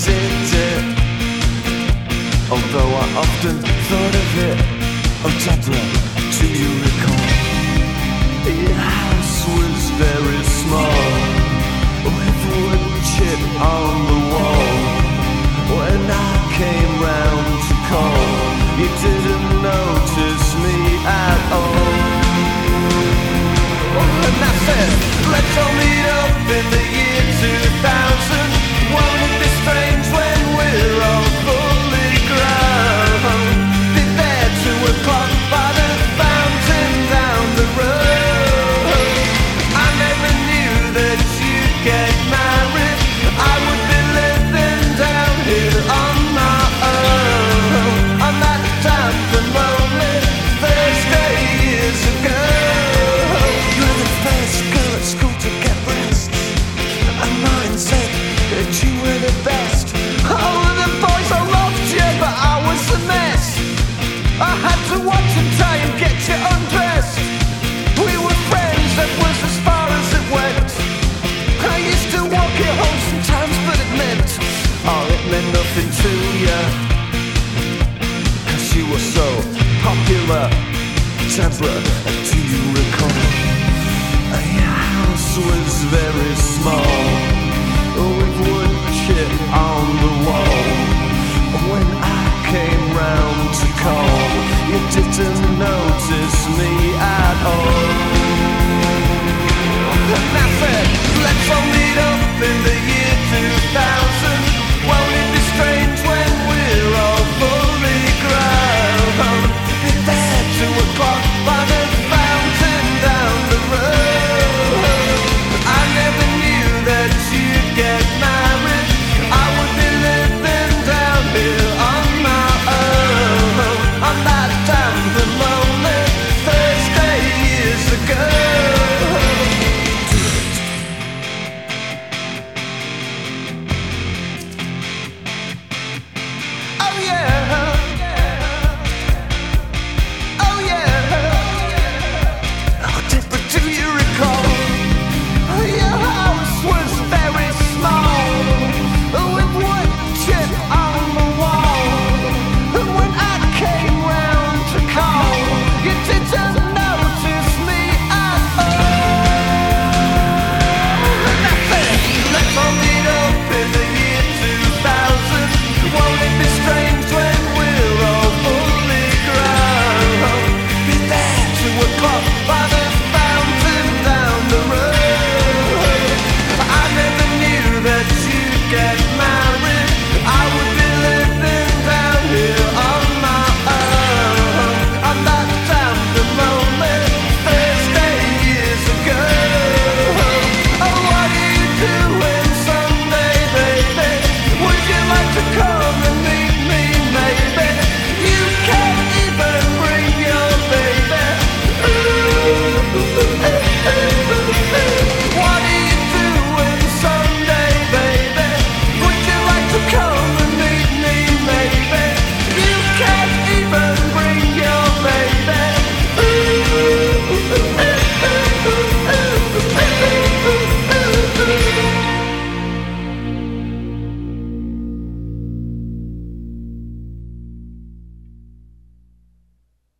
did it. Although I often thought of it. Oh Deborah, do you recall? Your house was very small, with wood chip on the wall. When I came round to call, you didn't notice me at all. And I said, let's all meet up in the year 2000. Won't it be strange when we're all fully grown? Be there 2 o'clock by the fountain down the road. I never knew that you'd get married. I would be living down here on my own, on that damp and lonely Thursday years ago. You were the first girl at school to get breasts, and mine said that you were the best. All of the boys all loved you, but I was a mess. I had to watch and try and get you undressed. We were friends, that was as far as it went. I used to walk you home sometimes, but it meant nothing to you, 'cause you were so popular. Deborah, do you recall? Your house was very small, with wood chip on the wall. When I came round to call, you didn't notice me